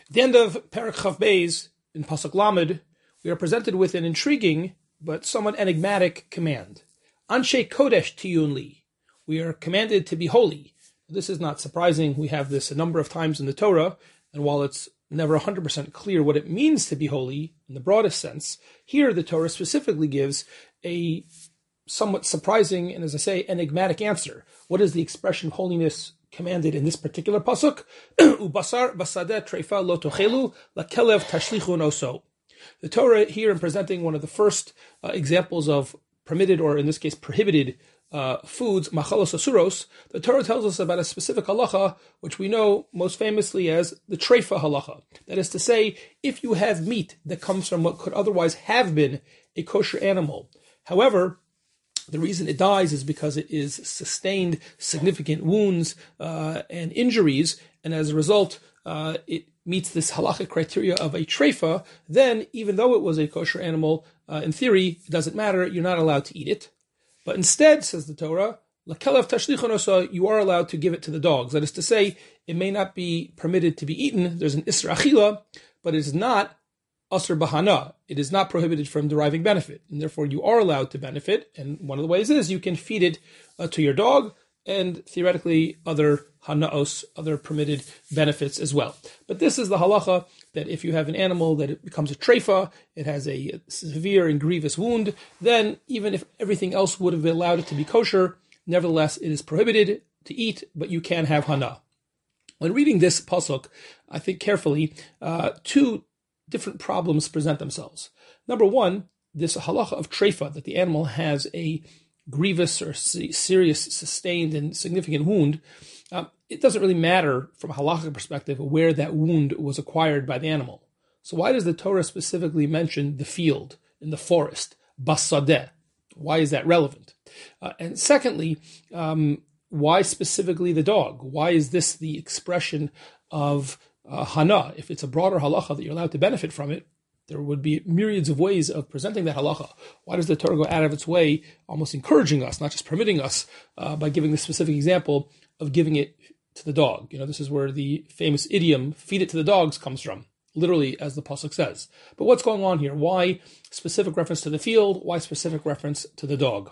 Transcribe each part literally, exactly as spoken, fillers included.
At the end of Perek Chav Beis, in Pasuk Lamed, we are presented with an intriguing but somewhat enigmatic command. Anshe Kodesh Tiyun Li. We are commanded to be holy. This is not surprising. We have this a number of times in the Torah, and while it's never one hundred percent clear what it means to be holy in the broadest sense, here the Torah specifically gives a somewhat surprising and, as I say, enigmatic answer. What is the expression holiness commanded in this particular pasuk? Ubasar basadeh treifa lo tochelu lakelev tashlichu noso. The Torah here, in presenting one of the first uh, examples of permitted, or in this case prohibited, uh, foods, machalos asuros, the Torah tells us about a specific halacha, which we know most famously as the treifa halacha. That is to say, if you have meat that comes from what could otherwise have been a kosher animal, however, the reason it dies is because it is sustained significant wounds uh, and injuries, and as a result, uh, it meets this halachic criteria of a treifa, then even though it was a kosher animal, uh, in theory, it doesn't matter, you're not allowed to eat it. But instead, says the Torah, Lakelev tashlichun oso, you are allowed to give it to the dogs. That is to say, it may not be permitted to be eaten, there's an isra achila, but it is not asr bahana. It is not prohibited from deriving benefit, and therefore you are allowed to benefit, and one of the ways is you can feed it uh, to your dog, and theoretically other hanaos, other permitted benefits as well. But this is the halacha, that if you have an animal that it becomes a treifa, it has a severe and grievous wound, then even if everything else would have allowed it to be kosher, nevertheless it is prohibited to eat, but you can have hana. When reading this pasuk, I think carefully, uh, two different problems present themselves. Number one, this halacha of treifa, that the animal has a grievous or serious, sustained and significant wound, um, it doesn't really matter from a halachic perspective where that wound was acquired by the animal. So why does the Torah specifically mention the field, in the forest, basadeh? Why is that relevant? Uh, and secondly, um, why specifically the dog? Why is this the expression of uh, hana? If it's a broader halacha that you're allowed to benefit from it, there would be myriads of ways of presenting that halacha. Why does the Torah go out of its way, almost encouraging us, not just permitting us, uh, by giving the specific example of giving it to the dog? You know, this is where the famous idiom, feed it to the dogs, comes from, literally as the pasuk says. But what's going on here? Why specific reference to the field? Why specific reference to the dog?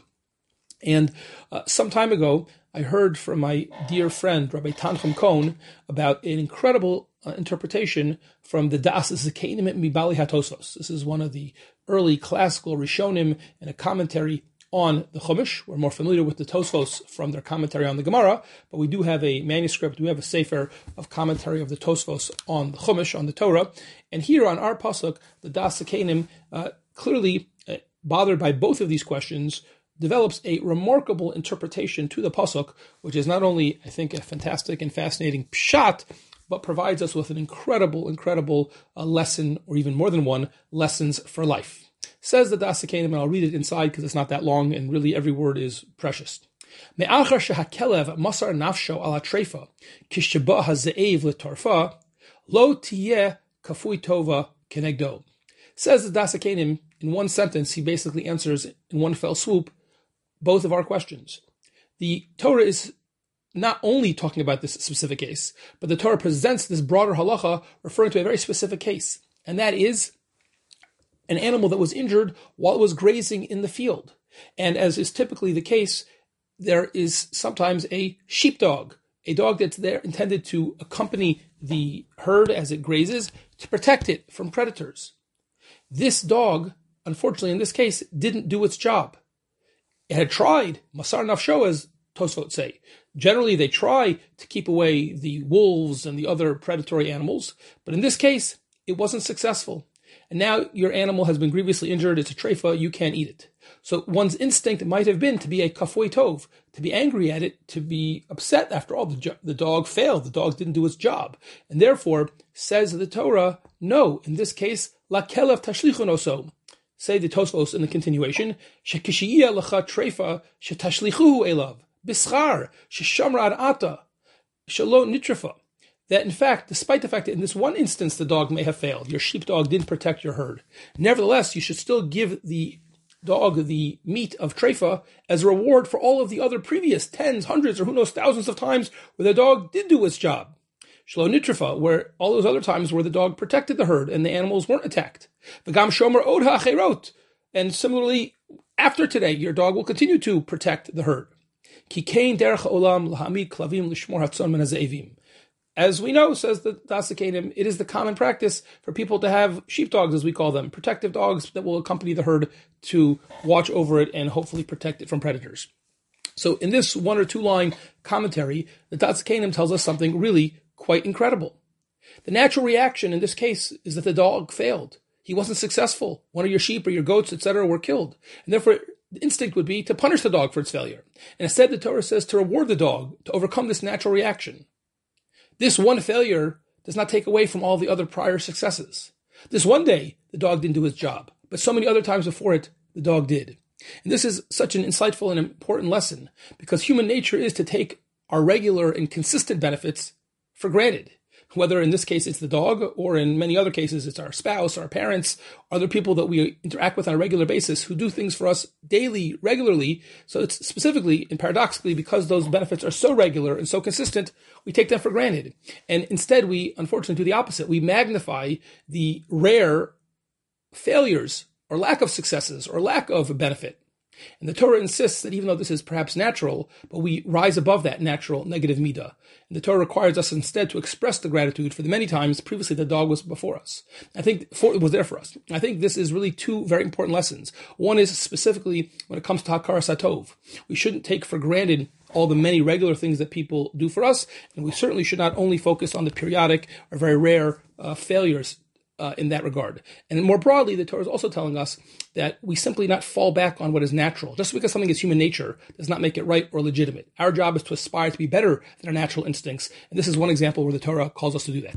And uh, some time ago, I heard from my dear friend, Rabbi Tanchum Cohn, about an incredible uh, interpretation from the Das Zakenim Mibali HaTosfos. This is one of the early classical Rishonim and a commentary on the Chumash. We're more familiar with the Tosfos from their commentary on the Gemara, but we do have a manuscript, we have a sefer of commentary of the Tosfos on the Chumash, on the Torah. And here on our pasuk, the Das Zakenim, uh, clearly uh, bothered by both of these questions, develops a remarkable interpretation to the pasuk, which is not only, I think, a fantastic and fascinating pshat, but provides us with an incredible, incredible uh, lesson, or even more than one, lessons for life. Says the Das Zakenim, and I'll read it inside because it's not that long, and really every word is precious. Me'achar shehakelev masar nafsho ala treifa, kisheba haze'ev letorfa, lo tiyeh kafui tova kenegdo. Says the Das Zakenim, in one sentence, he basically answers in one fell swoop both of our questions. The Torah is not only talking about this specific case, but the Torah presents this broader halacha referring to a very specific case, and that is an animal that was injured while it was grazing in the field. And as is typically the case, there is sometimes a sheepdog, a dog that's there intended to accompany the herd as it grazes to protect it from predators. This dog, unfortunately in this case, didn't do its job. It had tried, masar nafsho, as Tosfot say. Generally, they try to keep away the wolves and the other predatory animals, but in this case, it wasn't successful. And now your animal has been grievously injured, it's a treifa, you can't eat it. So one's instinct might have been to be a kafui tov, to be angry at it, to be upset. After all, the, the dog failed, the dog didn't do its job. And therefore, says the Torah, no, in this case, la kelev tashlichun oso. Say the Tosfos in the continuation, shekishiyah lecha treifa shetashlichuhu elav, bischar, sheshamra ad ata, shelo nitrifa. That in fact, despite the fact that in this one instance the dog may have failed, your sheepdog didn't protect your herd, nevertheless, you should still give the dog the meat of treifa as a reward for all of the other previous tens, hundreds, or who knows, thousands of times where the dog did do its job. Shlo Nitrafa, where all those other times where the dog protected the herd and the animals weren't attacked. V'gam Shomer Odha Cherot, and similarly, after today, your dog will continue to protect the herd. Ki kein derech olam lahamid klavim lishmor hatzon min hazeivim. As we know, says the Das HaKenim, it is the common practice for people to have sheepdogs, as we call them, protective dogs that will accompany the herd to watch over it and hopefully protect it from predators. So in this one or two line commentary, the Das HaKenim tells us something really quite incredible. The natural reaction in this case is that the dog failed. He wasn't successful. One of your sheep or your goats, et cetera, were killed. And therefore, the instinct would be to punish the dog for its failure. And instead, the Torah says to reward the dog to overcome this natural reaction. This one failure does not take away from all the other prior successes. This one day, the dog didn't do his job, but so many other times before it, the dog did. And this is such an insightful and important lesson, because human nature is to take our regular and consistent benefits for granted. Whether in this case it's the dog, or in many other cases it's our spouse, our parents, other people that we interact with on a regular basis who do things for us daily, regularly. So it's specifically and paradoxically because those benefits are so regular and so consistent, we take them for granted. And instead we, unfortunately, do the opposite. We magnify the rare failures or lack of successes or lack of benefit. And the Torah insists that even though this is perhaps natural, but we rise above that natural negative midah. And the Torah requires us instead to express the gratitude for the many times previously the dog was before us. I think for, it was there for us. I think this is really two very important lessons. One is specifically when it comes to Hakaras Hatov. We shouldn't take for granted all the many regular things that people do for us, and we certainly should not only focus on the periodic or very rare uh, failures Uh, in that regard. And more broadly, the Torah is also telling us that we simply not fall back on what is natural. Just because something is human nature does not make it right or legitimate. Our job is to aspire to be better than our natural instincts. And this is one example where the Torah calls us to do that.